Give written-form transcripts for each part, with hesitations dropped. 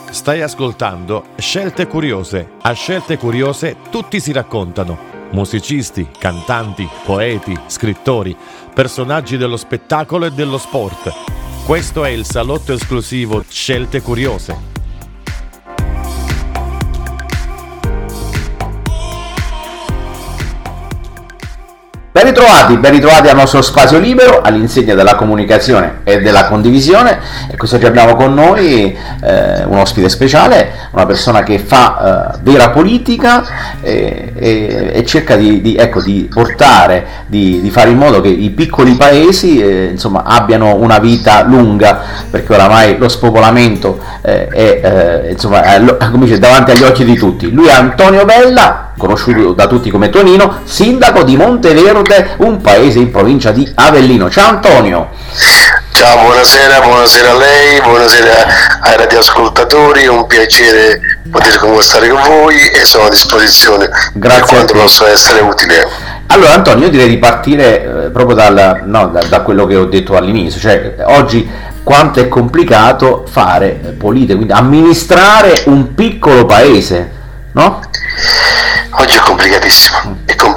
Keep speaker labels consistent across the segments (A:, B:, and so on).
A: Stai ascoltando Scelte Curiose. A Scelte Curiose tutti si raccontano. Musicisti, cantanti, poeti, scrittori, personaggi dello spettacolo e dello sport. Questo è il salotto esclusivo Scelte Curiose.
B: Ben ritrovati al nostro spazio libero, all'insegna della comunicazione e della condivisione. E quest'oggi abbiamo con noi un ospite speciale, una persona che fa vera politica e cerca di portare, di fare in modo che i piccoli paesi abbiano una vita lunga, perché oramai lo spopolamento è davanti agli occhi di tutti. Lui è Antonio Vella, conosciuto da tutti come Tonino, sindaco di Monteverde, un paese in provincia di Avellino. Ciao Antonio.
C: Ciao, buonasera a lei, buonasera ai radioascoltatori, è un piacere poter conversare con voi e sono a disposizione.
B: Grazie,
C: per quanto posso essere utile.
B: Allora Antonio, io direi di partire proprio da quello che ho detto all'inizio, cioè oggi quanto è complicato fare politica, quindi amministrare un piccolo paese, no?
C: Oggi è complicatissimo,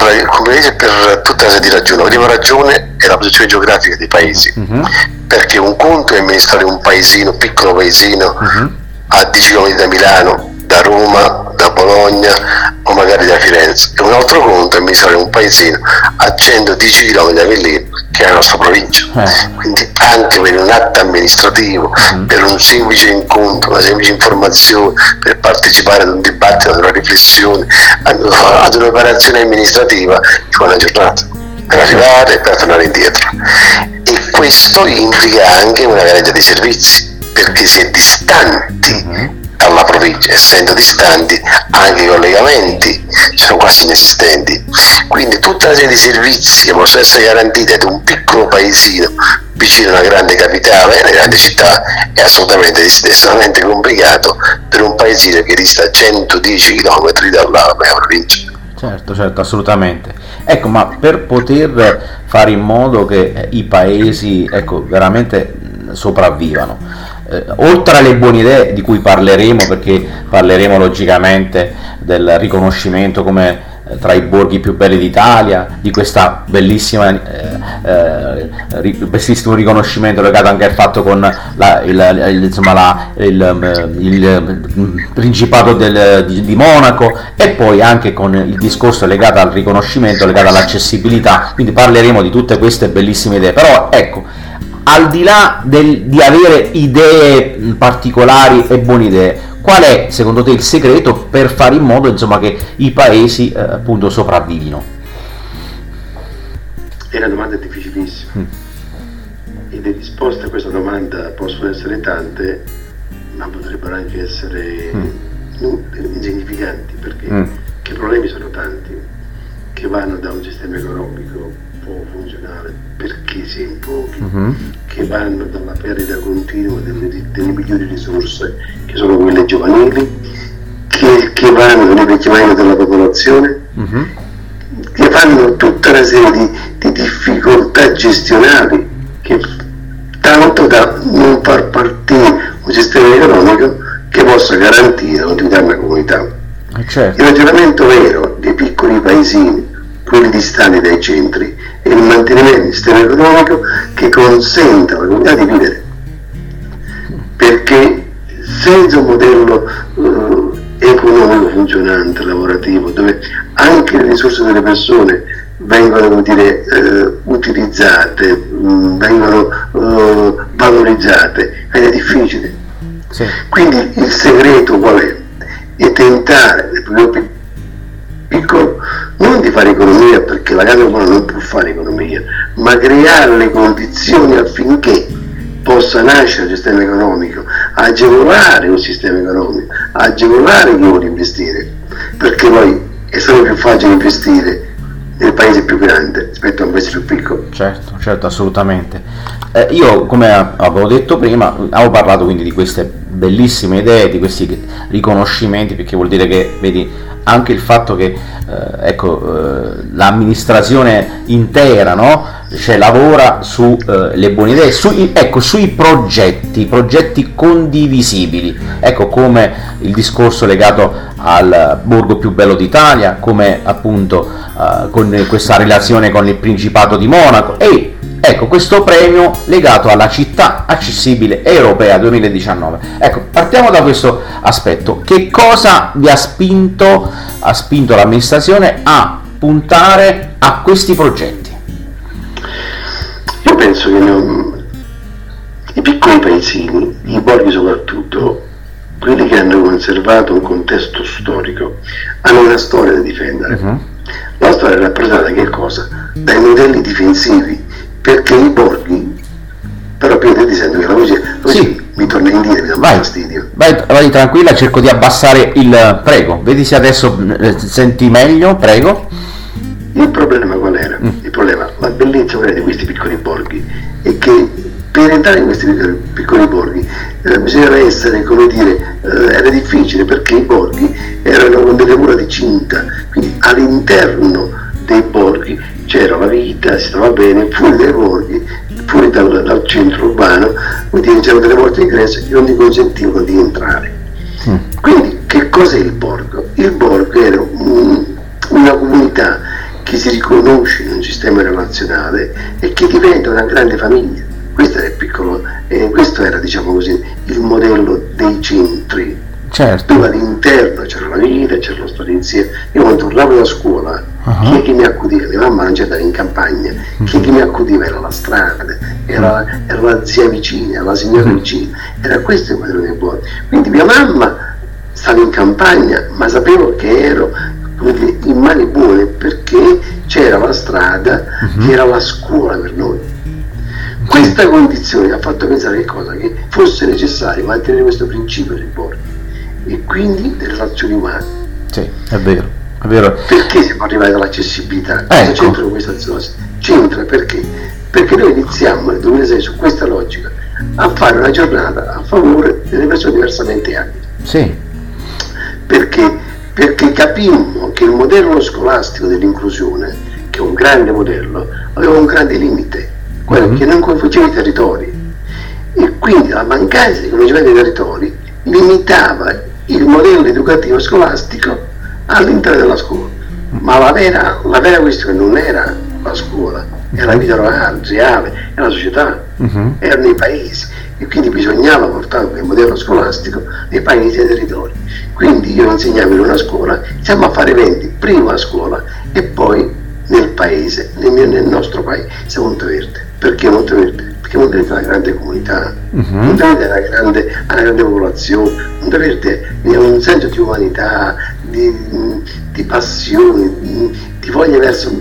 C: per tutta una serie di ragioni. La prima ragione è la posizione geografica dei paesi, perché un conto è amministrare un paesino, piccolo paesino, a 10 km da Milano, da Roma, da Bologna o magari da Firenze, e un altro conto è amministrare un paesino a 110 km da Avellino, che è la nostra provincia. Quindi anche per un atto amministrativo, per un semplice incontro, una semplice informazione, per partecipare ad un dibattito, ad una riflessione, ad un'operazione amministrativa, ci vuole una giornata per arrivare e per tornare indietro. E questo implica anche una carenza di servizi, perché si è distanti dalla provincia, essendo distanti anche i collegamenti sono quasi inesistenti, quindi tutta una serie di servizi che possono essere garantiti ad un piccolo paesino vicino a una grande capitale, una grande città, è assolutamente estremamente complicato per un paesino che dista 110 km dalla mia provincia.
B: Certo, assolutamente. Ecco, ma per poter fare in modo che i paesi veramente sopravvivano, oltre alle buone idee di cui parleremo, perché parleremo logicamente del riconoscimento come tra i borghi più belli d'Italia, di questa bellissimo riconoscimento legato anche al fatto con il Principato di Monaco, e poi anche con il discorso legato al riconoscimento, legato all'accessibilità. Quindi parleremo di tutte queste bellissime idee. Però ecco, al di là di avere idee particolari e buone idee, qual è secondo te il segreto per fare in modo che i paesi appunto sopravvivino?
D: È una domanda difficilissima e le risposte a questa domanda possono essere tante, ma potrebbero anche essere insignificanti, perché che i problemi sono tanti, che vanno da un sistema economico può funzionare perché si è in pochi, che vanno dalla perdita continua delle migliori risorse, che sono quelle giovanili, che vanno dall'invecchiamento della popolazione, che vanno tutta una serie di difficoltà gestionali, che tanto da non far partire un sistema economico che possa garantire la continuità della comunità.
B: Certo.
D: Il ragionamento vero dei piccoli paesini, quelli distanti dai centri, e il mantenimento del sistema economico che consenta alla comunità di vivere, perché senza un modello economico funzionante, lavorativo, dove anche le risorse delle persone vengono utilizzate, vengono valorizzate, è difficile.
B: Sì.
D: Quindi il segreto qual è? È tentare nel più piccolo non di fare economia, perché la casa umana non può fare economia, ma creare le condizioni affinché possa nascere il sistema economico, agevolare un sistema economico, agevolare chi vuole investire, perché poi è sempre più facile investire nel paese più grande rispetto a un paese più piccolo.
B: Certo, assolutamente. Io, come avevo detto prima, avevo parlato quindi di queste bellissime idee, di questi riconoscimenti, perché vuol dire che, vedi, anche il fatto che l'amministrazione intera, no? cioè lavora su le buone idee, sui progetti condivisibili, ecco, come il discorso legato al borgo più bello d'Italia, come appunto con questa relazione con il Principato di Monaco, e ecco questo premio legato alla città accessibile europea 2019. Ecco, partiamo da questo aspetto. Che cosa vi ha spinto l'amministrazione a puntare a questi progetti?
D: Io penso che i piccoli paesini, i borghi soprattutto, quelli che hanno conservato un contesto storico, hanno una storia da difendere. La storia è rappresentata da che cosa? Dai modelli difensivi, perché i borghi, però Pietro ti sento che la voce
B: Sì.
D: mi torna in dire, mi dà fastidio.
B: Vai tranquilla, cerco di abbassare il... Prego, vedi se adesso senti meglio, prego.
D: Il problema qual era? Il problema, la bellezza quella di questi piccoli borghi è che per entrare in questi piccoli borghi bisognava essere, come dire, era difficile, perché i borghi erano con delle mura di cinta, quindi all'interno dei borghi c'era la vita, si stava bene, fuori dai borghi, fuori dal centro urbano, quindi c'erano delle porte d'ingresso che non ti consentivano di entrare. Quindi che cos'è il borgo? Il borgo era una comunità che si riconosce in un sistema relazionale e che diventa una grande famiglia. Questo era il piccolo, questo era, diciamo così, il modello dei centri.
B: Certo.
D: Dove all'interno c'era la vita, c'era lo stare insieme. Io quando tornavo da scuola, chi è che mi accudiva? Mia mamma non c'era in campagna, chi è che mi accudiva? Era la strada, era la zia vicina, la signora vicina, era questo il modello dei borghi. Quindi mia mamma stava in campagna, ma sapevo che ero in mani buone, perché c'era la strada, che era la scuola per noi. Questa condizione ha fatto pensare che cosa? Che fosse necessario mantenere questo principio dei borghi e quindi delle relazioni umane.
B: Sì, è vero, è vero.
D: Perché siamo arrivati all'accessibilità?
B: Ecco.
D: C'entra questa azione? C'entra perché? Perché noi iniziamo nel 2006 su questa logica a fare una giornata a favore delle persone diversamente abili.
B: Sì.
D: Perché capimmo che il modello scolastico dell'inclusione, che è un grande modello, aveva un grande limite, quello che non coinvolgeva i territori, e quindi la mancanza di coinvolgimento dei territori limitava il modello educativo scolastico all'interno della scuola. Ma la vera questione non era la scuola, era la vita reale, era la società, erano i paesi, e quindi bisognava portare quel modello scolastico nei paesi e nei territori. Quindi io insegnavo in una scuola, iniziamo a fare eventi prima a scuola e poi nel paese, nel nostro paese, Monteverde. Perché Monteverde? Perché Monteverde è una grande comunità, Monteverde è una grande popolazione, Monteverde ha un senso di umanità, di passione, di voglia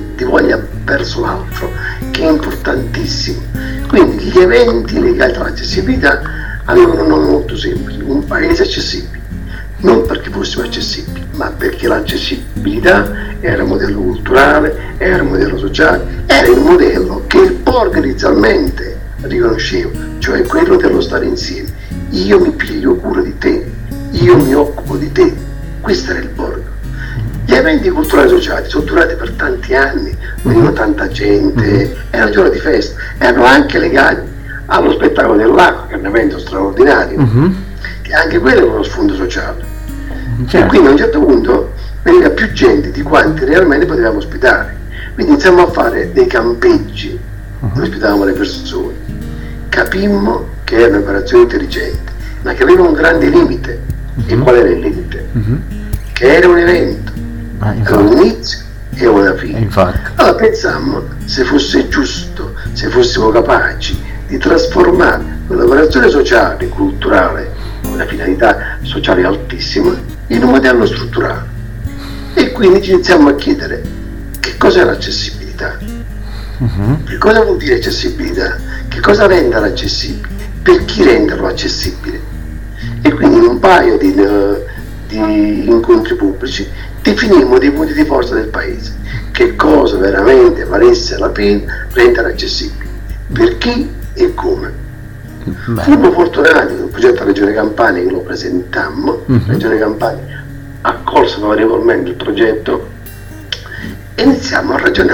D: verso l'altro, che è importantissimo. Quindi gli eventi legati all'accessibilità avevano un nome molto semplice: un paese accessibile. Non perché fossimo accessibili, ma perché l'accessibilità era un modello culturale, era un modello sociale, era il modello che il borgo inizialmente riconosceva, cioè quello dello stare insieme. Io mi piglio cura di te, io mi occupo di te. Questo era il borgo. Gli eventi culturali e sociali sono durati per tanti anni, venivano tanta gente, era un giorno di festa, erano anche legati allo spettacolo del lago, che è un evento straordinario, che anche quello è uno sfondo sociale. E quindi a un certo punto veniva più gente di quanti realmente potevamo ospitare. Quindi iniziamo a fare dei campeggi dove ospitavamo le persone. Capimmo che era un'operazione intelligente, ma che aveva un grande limite. E qual era il limite? Che era un evento, era un inizio e una fine. Allora pensammo, se fosse giusto, se fossimo capaci di trasformare quell'operazione sociale, culturale, con una finalità sociale altissima, in un modello strutturale. E quindi ci iniziamo a chiedere: che cos'è l'accessibilità? Che cosa vuol dire accessibilità? Che cosa renderlo accessibile? Per chi renderlo accessibile? E quindi in un paio di incontri pubblici definimmo dei punti di forza del paese. Che cosa veramente valesse la pena rendere accessibile? Per chi e come? Fummo fortunati con il progetto della Regione Campania, che lo presentammo. La Regione Campania accolse favorevolmente il progetto e iniziamo a ragionare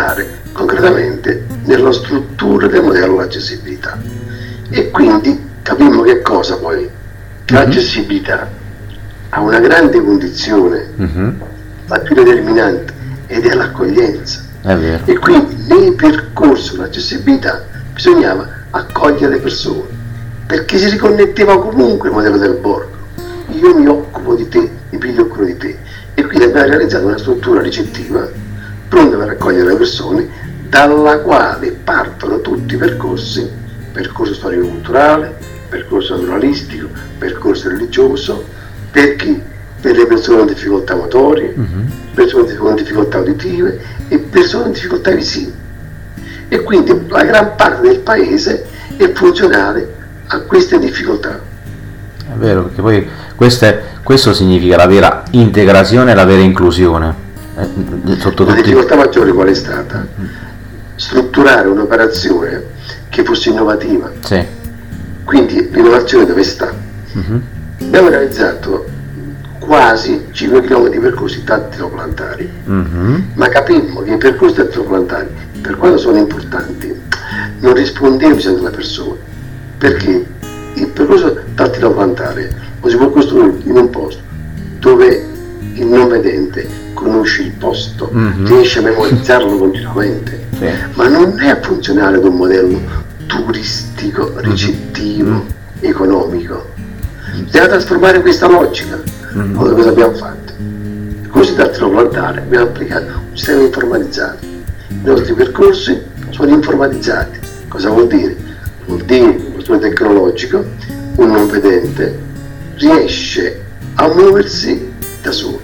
D: concretamente nella struttura del modello dell'accessibilità. E quindi capimmo che cosa poi? Che l'accessibilità ha una grande condizione, la più determinante, ed è l'accoglienza.
B: È vero.
D: E quindi nel percorso dell'accessibilità bisognava accogliere le persone, perché si riconnetteva comunque il modello del borgo. Io mi occupo di te, mi piglio cura di te. E quindi abbiamo realizzato una struttura ricettiva pronta per accogliere le persone, dalla quale partono tutti i percorsi: percorso storico-culturale, percorso naturalistico, percorso religioso, per chi? Per le persone con difficoltà motorie, persone con difficoltà uditive e persone con difficoltà visive. E quindi la gran parte del paese è funzionale a queste difficoltà.
B: È vero, perché poi questo significa la vera integrazione e la vera inclusione. Sotto
D: La
B: tutti...
D: difficoltà maggiore qual è stata? Strutturare un'operazione che fosse innovativa.
B: Sì.
D: Quindi l'innovazione dove sta? Abbiamo realizzato quasi 5 km di percorsi tattilo-plantari, ma capimmo che i percorsi tattilo-plantari, per quanto sono importanti, non rispondevano ai bisogni della persona, perché il percorso tattilo-plantare lo si può costruire in un posto dove il non vedente conosce il posto, riesce a memorizzarlo continuamente, ma non è funzionale ad un modello turistico, ricettivo, economico. Bisogna trasformare questa logica. Allora cosa abbiamo fatto? Così da plantare abbiamo applicato un sistema informatizzato. I nostri percorsi sono informatizzati. Cosa vuol dire? Vuol dire che uno strumento tecnologico, un non vedente riesce a muoversi da solo,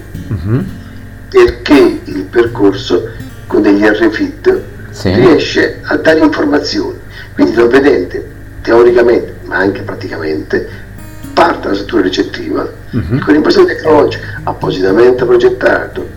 D: perché il percorso con degli RFID riesce a dare informazioni. Quindi il non vedente teoricamente ma anche praticamente parte dalla struttura ricettiva e con l'impressione tecnologica appositamente progettato,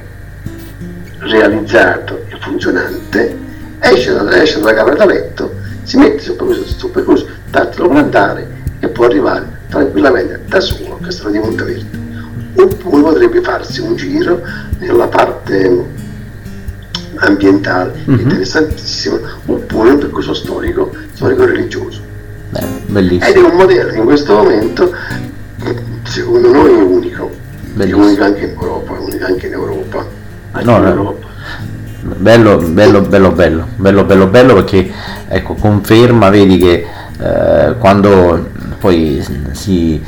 D: realizzato e funzionante esce dalla camera da letto, si mette sul percorso tattilo plantare e può arrivare tranquillamente da solo a Castello di Monteverde, oppure potrebbe farsi un giro nella parte ambientale interessantissimo, oppure un percorso storico religioso.
B: Bellissimo.
D: Ed è un modello che in questo momento secondo noi è unico, è unico anche in Europa, è unico anche in Europa. Bello
B: perché ecco, conferma, vedi che quando poi si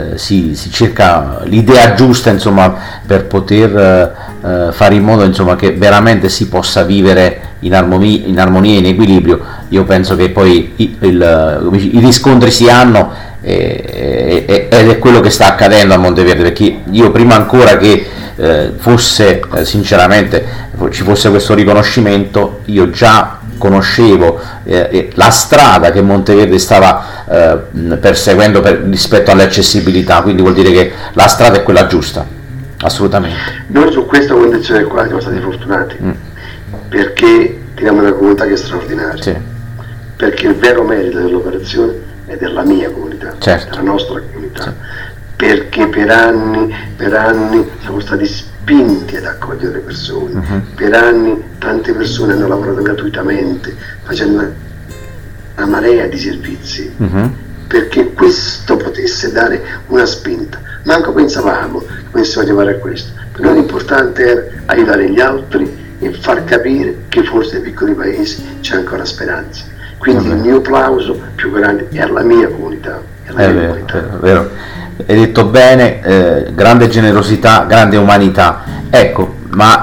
B: cerca l'idea giusta, insomma, per poter fare in modo, insomma, che veramente si possa vivere in armonia e in equilibrio. Io penso che poi i riscontri si hanno ed è quello che sta accadendo a Monteverde, perché io prima ancora che fosse sinceramente ci fosse questo riconoscimento, io già conoscevo la strada che Monteverde stava perseguendo rispetto all'accessibilità, quindi vuol dire che la strada è quella giusta, assolutamente.
D: Noi su questa condizione qua siamo stati fortunati, perché teniamo una comunità che è straordinaria, perché il vero merito dell'operazione è della mia comunità, della nostra comunità, perché per anni siamo stati spinti ad accogliere le persone, per anni tante persone hanno lavorato gratuitamente facendo una marea di servizi, perché questo potesse dare una spinta. Manco pensavamo che potessimo arrivare a questo, per noi l'importante era aiutare gli altri e far capire che forse nei piccoli paesi c'è ancora speranza. Quindi il mio applauso più grande è alla mia comunità.
B: È vero. Hai detto bene, grande generosità, grande umanità. Ecco, ma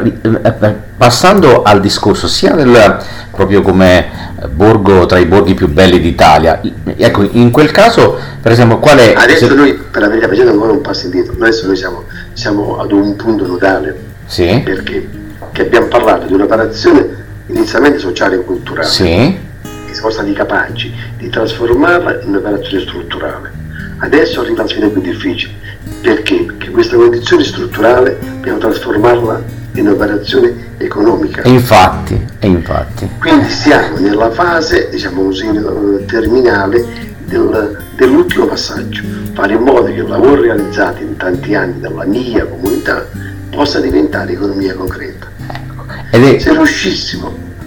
B: passando al discorso sia proprio come borgo tra i borghi più belli d'Italia, ecco, in quel caso per esempio qual è...
D: Adesso noi, per la verità, facendo ancora un passo indietro, adesso noi siamo ad un punto nodale, perché che abbiamo parlato di un'operazione inizialmente sociale e culturale, e siamo stati capaci di trasformarla in un'operazione strutturale. Adesso arriva la sfida più difficile, perché questa condizione strutturale dobbiamo trasformarla in un'operazione economica.
B: E infatti.
D: Quindi siamo nella fase, diciamo così, terminale dell'ultimo passaggio, fare in modo che il lavoro realizzato in tanti anni dalla mia comunità possa diventare economia concreta. Se riuscissimo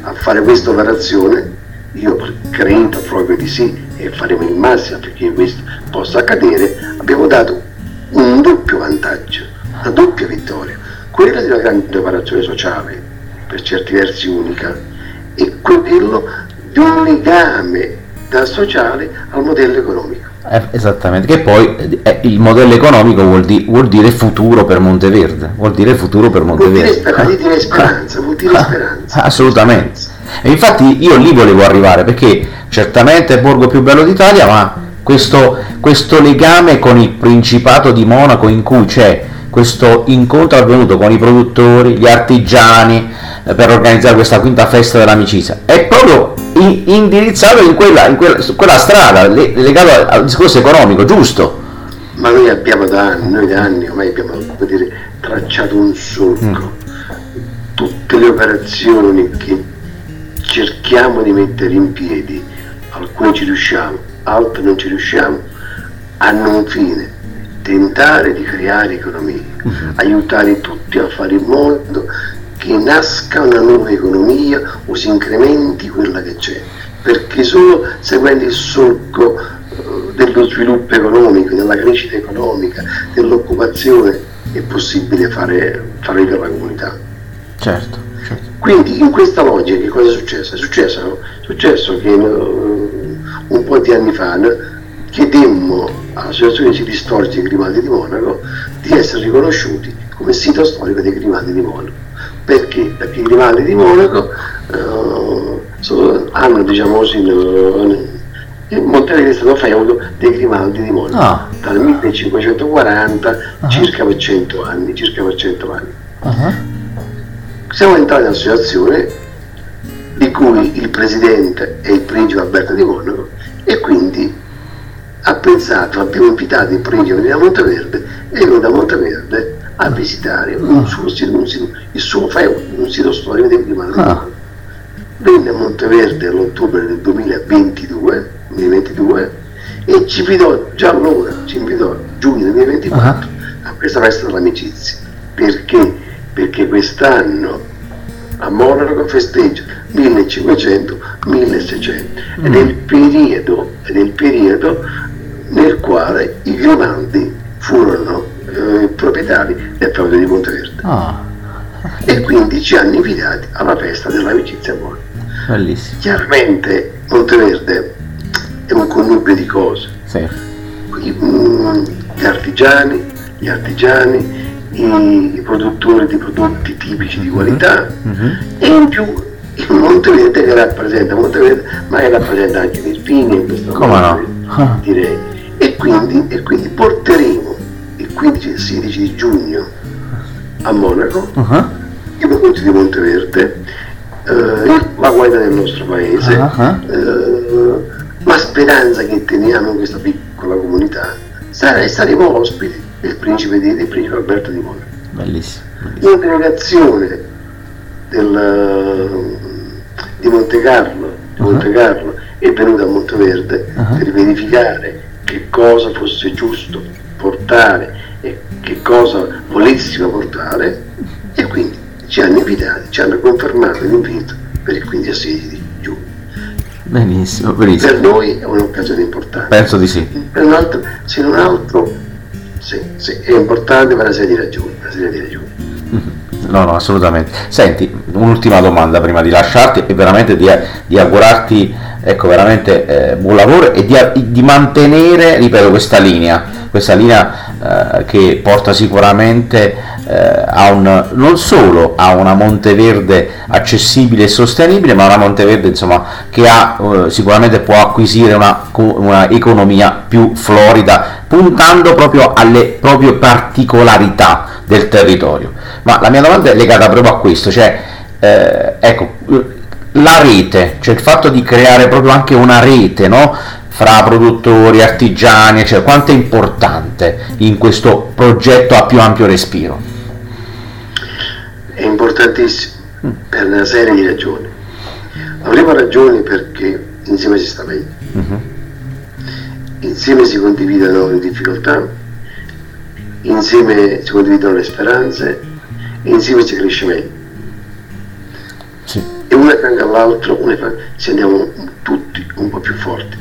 D: a fare questa operazione, io credo proprio di sì, e faremo il massimo perché questo possa accadere. Abbiamo dato un doppio vantaggio, una doppia vittoria, quella di una grande operazione sociale, per certi versi unica, e quello di un legame dal sociale al modello economico.
B: Esattamente, che poi il modello economico vuol dire futuro per Monteverde, vuol dire
D: speranza.
B: Assolutamente. E infatti io lì volevo arrivare, perché certamente è il borgo più bello d'Italia, ma questo legame con il Principato di Monaco, in cui c'è questo incontro avvenuto con i produttori, gli artigiani, per organizzare questa quinta festa dell'amicizia, è proprio indirizzato su quella strada, legato al discorso economico, giusto?
D: Ma noi da anni ormai abbiamo tracciato un solco. Tutte le operazioni che cerchiamo di mettere in piedi, alcune ci riusciamo, altre non ci riusciamo, hanno un fine: tentare di creare economia, aiutare tutti a fare in modo che nasca una nuova economia o si incrementi quella che c'è, perché solo seguendo il solco dello sviluppo economico, della crescita economica, dell'occupazione è possibile fare per la comunità.
B: Certo.
D: Quindi in questa logica che cosa è successo? È successo che un po' di anni fa chiedemmo all'Associazione dei siti storici dei Grimaldi di Monaco di essere riconosciuti come sito storico dei Grimaldi di Monaco. Perché? Perché i Grimaldi di Monaco hanno, diciamo così, Monteverde è stato feudo dei Grimaldi di Monaco dal 1540 circa per 100 anni. Siamo entrati nell'associazione di cui il presidente è il principe Alberto di Monaco, e quindi abbiamo invitato il principe a venire a Monteverde, e è venuto a Monteverde a visitare il suo feudo, un sito storico dei Grimaldi di Monaco. Venne a Monteverde all'ottobre del 2022 e ci invitò già allora, giugno 2024, a questa festa dell'amicizia. Perché quest'anno a Monaco festeggia 1500-1600 ed è il periodo nel quale i Grimaldi furono proprietari del feudo di Monteverde. E quindi ci hanno invitati alla festa dell'amicizia a Monaco.
B: Bellissimo.
D: Chiaramente Monteverde è un connubio di cose.
B: Sì.
D: Gli artigiani, i produttori di prodotti tipici di qualità, e in più il Monteverde che rappresenta ma che rappresenta anche l'Irpinia in questo momento, direi. E quindi porteremo il 15 e il 16 di giugno a Monaco i prodotti di Monteverde, la qualità del nostro paese, la speranza che teniamo in questa piccola comunità. Saremo ospiti del principe Alberto di Monaco.
B: Bellissimo.
D: Una delegazione di Monte Carlo è venuta a Monteverde per verificare che cosa fosse giusto portare e che cosa volessimo portare, e quindi ci hanno invitati, ci hanno confermato l'invito per il 15 e 16 di giugno.
B: Benissimo.
D: Per noi è un'occasione importante.
B: Penso di sì.
D: Per un altro, se non altro, sì, è importante per una serie di ragioni.
B: No, assolutamente. Senti, un'ultima domanda prima di lasciarti, e veramente di augurarti, ecco, veramente buon lavoro, e di mantenere, ripeto, questa linea che porta sicuramente non solo a una Monteverde accessibile e sostenibile, ma una Monteverde, insomma, che sicuramente può acquisire una economia più florida, puntando proprio alle proprie particolarità del territorio. Ma la mia domanda è legata proprio a questo, cioè ecco, la rete, cioè il fatto di creare proprio anche una rete, no? Fra produttori, artigiani, cioè quanto è importante in questo progetto a più ampio respiro?
D: È importantissimo per una serie di ragioni. La prima ragione è perché insieme si sta meglio, insieme si condividono le difficoltà, insieme si condividono le speranze, e insieme si cresce meglio.
B: Sì.
D: e uno accanto all'altro, se andiamo tutti un po' più forti.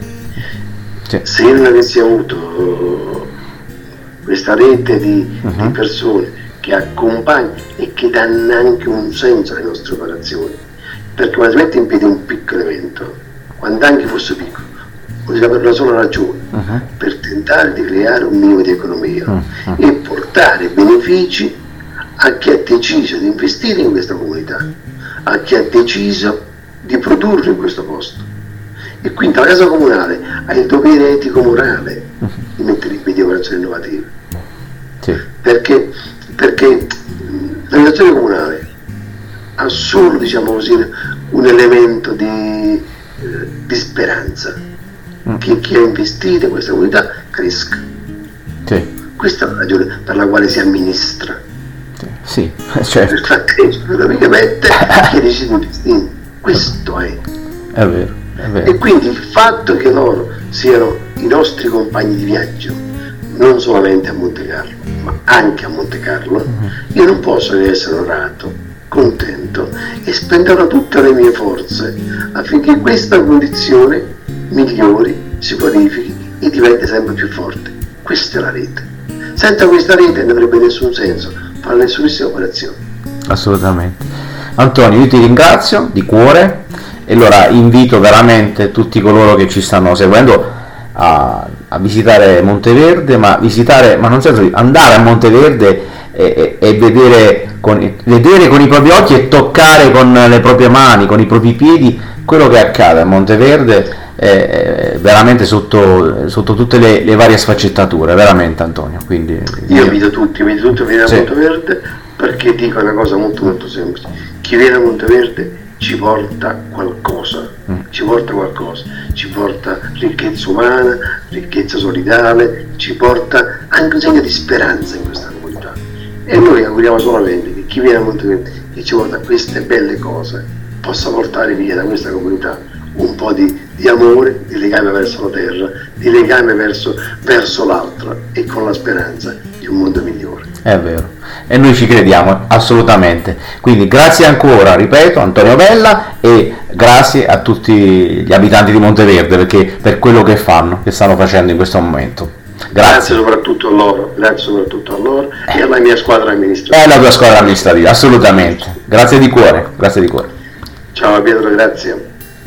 B: Sì.
D: Se io non avessi avuto questa rete di persone che accompagnano e che danno anche un senso alle nostre operazioni, perché quando si mette in piedi un piccolo evento, quando anche fosse piccolo, lo si fa per una sola ragione, per tentare di creare un minimo di economia e portare benefici a chi ha deciso di investire in questa comunità, a chi ha deciso di produrre in questo posto. E quindi la casa comunale ha il dovere etico-morale di mettere in piedi operazioni innovative.
B: Sì.
D: Perché l'amministrazione comunale ha solo, diciamo così, un elemento di speranza, che chi ha investito in questa comunità cresca.
B: Sì.
D: Questa è la ragione per la quale si amministra.
B: Sì, certo.
D: Nel frattempo, praticamente, chi decide di investire. Questo è.
B: È vero, è vero.
D: E quindi il fatto che loro siano i nostri compagni di viaggio, non solamente a Monte Carlo, ma anche a Monte Carlo, io non posso che essere onorato, contento e spenderò tutte le mie forze affinché questa condizione migliori, si qualifichi e diventi sempre più forte. Questa è la rete. Senza questa rete non avrebbe nessun senso fare nessunissima operazione.
B: Assolutamente. Antonio, io ti ringrazio di cuore e allora invito veramente tutti coloro che ci stanno seguendo a visitare Monteverde, ma non senso di andare a Monteverde e vedere con i propri occhi e toccare con le proprie mani, con i propri piedi quello che accade a Monteverde, veramente sotto tutte le varie sfaccettature, veramente, Antonio. Quindi
D: io invito tutti a venire a Monteverde, perché dico una cosa molto molto semplice: chi viene a Monteverde ci porta qualcosa, ci porta ricchezza umana, ricchezza solidale, ci porta anche un segno di speranza in questa comunità. E noi auguriamo solamente che chi viene a Monteverde, che ci porta queste belle cose, possa portare via da questa comunità un po' di amore, di legame verso la terra, di legame verso l'altro, e con la speranza di un mondo migliore.
B: È vero, e noi ci crediamo assolutamente. Quindi grazie ancora, ripeto, Antonio Vella, e grazie a tutti gli abitanti di Monteverde per quello che stanno facendo in questo momento. Grazie
D: soprattutto a loro, e alla mia squadra amministrativa.
B: E alla tua squadra amministrativa, assolutamente. Grazie di cuore.
D: Ciao Pietro, grazie.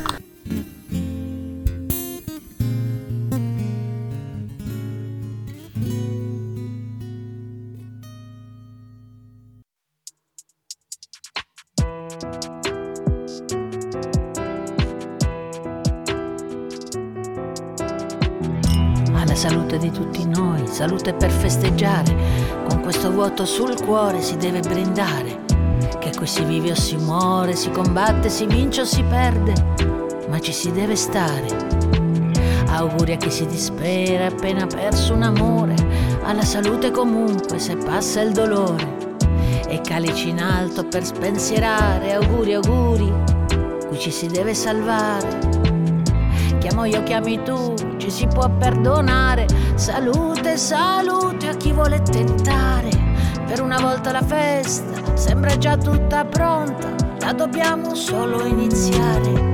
E: Alla salute di tutti noi, salute per festeggiare, con questo vuoto sul cuore si deve brindare, che qui si vive o si muore, si combatte, si vince o si perde, ma ci si deve stare. Auguri a chi si dispera appena perso un amore, alla salute comunque se passa il dolore, e calici in alto per spensierare, auguri, qui ci si deve salvare. Chiamo io, chiami tu, ci si può perdonare. Salute a chi vuole tentare. Per una volta la festa sembra già tutta pronta, la dobbiamo solo iniziare.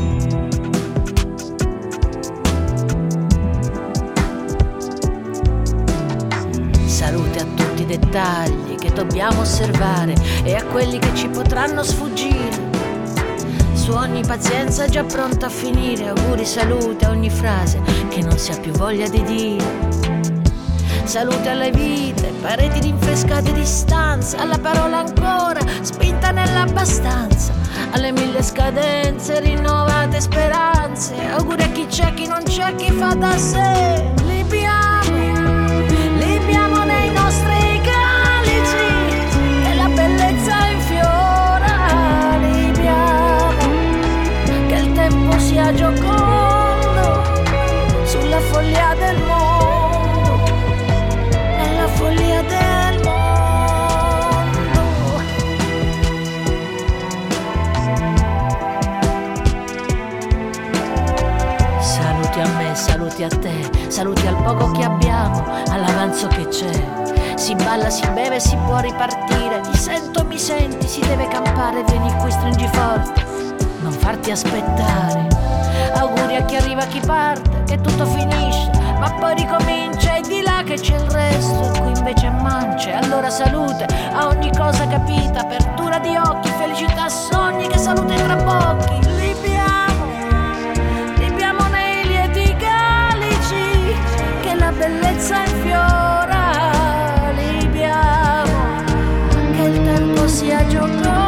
E: Salute a tutti i dettagli che dobbiamo osservare e a quelli che ci potranno sfuggire. Su ogni pazienza già pronta a finire, auguri, salute a ogni frase che non si ha più voglia di dire. Salute alle vite, pareti rinfrescate di stanza, alla parola ancora, spinta nell'abbastanza, alle 1000 scadenze, rinnovate speranze, auguri a chi c'è, chi non c'è, chi fa da sé. Libiamo nei nostri calici e la bellezza infiora, che il tempo sia giocondo sulla follia del mondo, nella follia del mondo. Saluti a me, saluti a te, saluti balla, si beve, si può ripartire. Ti sento, mi senti, si deve campare. Vieni qui, stringi forte, non farti aspettare. Auguri a chi arriva, a chi parte, che tutto finisce, ma poi ricomincia. E di là che c'è il resto, e qui invece è mance. Allora salute a ogni cosa capita, apertura di occhi, felicità, sogni, che salute tra bocchi. Libiamo nei lieti calici, che la bellezza infiora. Libiamo, che il tempo sia giocondo.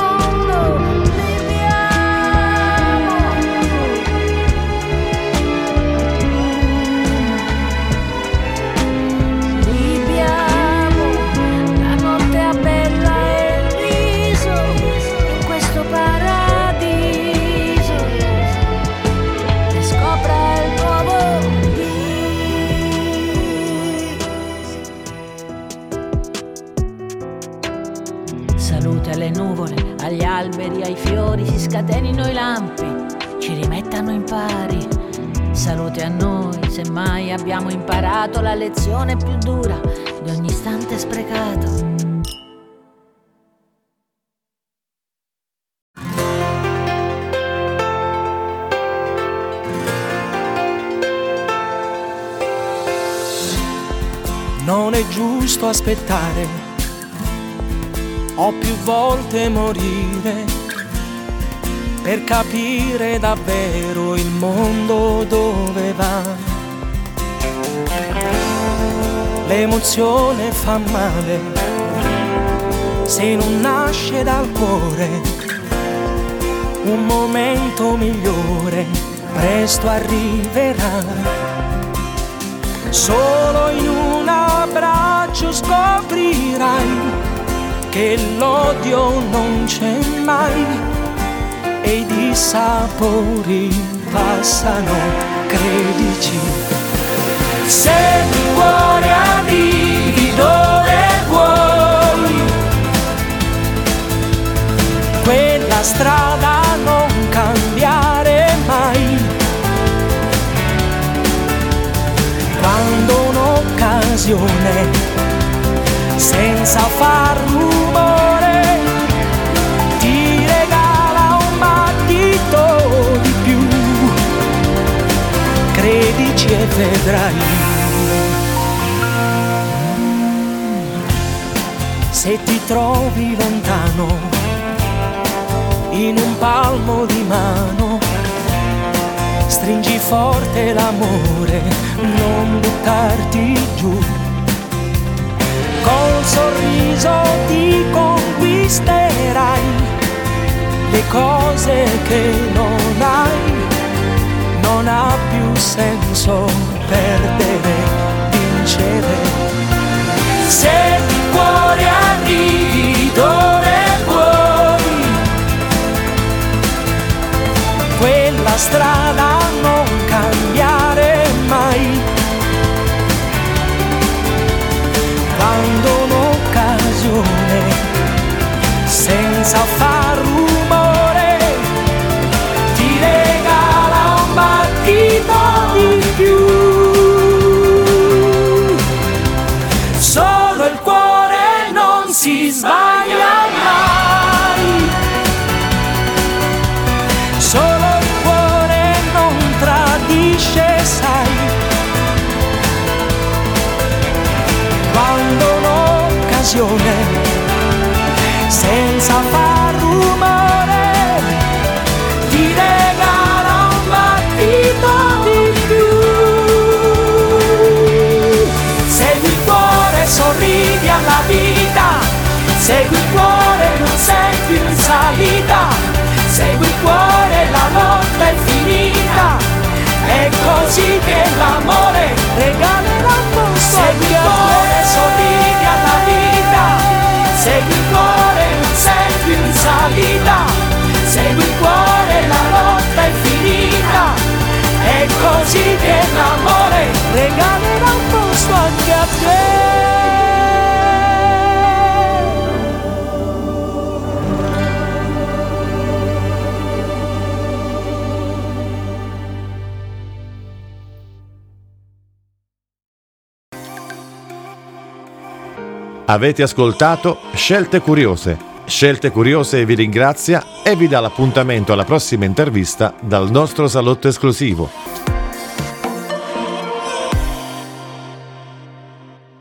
E: Alle nuvole, agli alberi, ai fiori, si scatenino i lampi, ci rimettano in pari. Salute a noi, se mai abbiamo imparato la lezione più dura di ogni istante sprecato.
F: Non è giusto aspettare o più volte morire per capire davvero il mondo dove va. L'emozione fa male se non nasce dal cuore. Un momento migliore presto arriverà. Solo in un abbraccio scoprirai che l'odio non c'è mai e i dissapori passano, credici. Se il cuore arrivi dove vuoi, quella strada non cambiare mai. Quando un'occasione senza far rumore ti regala un battito di più, credici e vedrai. Se ti trovi lontano, in un palmo di mano, stringi forte l'amore, non buttarti giù. Col sorriso ti conquisterai le cose che non hai. Non ha più senso perdere, vincere. Se il cuore arrivi dove vuoi, quella strada non cambiare mai. Quando un'occasione senza far rumore ti regala un battito di più. Solo il cuore non si sbaglia mai. Solo il cuore non tradisce, sai. Quando un'occasione senza far rumore ti regala un battito di più. Segui il cuore, sorridi alla vita. Segui il cuore, non sei più in salita. Segui il cuore, la lotta è finita. È così che l'amore regalerà un posto. Segui il cuore, sorridi alla vita. Segui il cuore, non sei più in salita. Segui il cuore, la lotta è finita. È così che l'amore regalerà un posto anche a te.
A: Avete ascoltato Scelte Curiose. Scelte Curiose vi ringrazia e vi dà l'appuntamento alla prossima intervista dal nostro salotto esclusivo.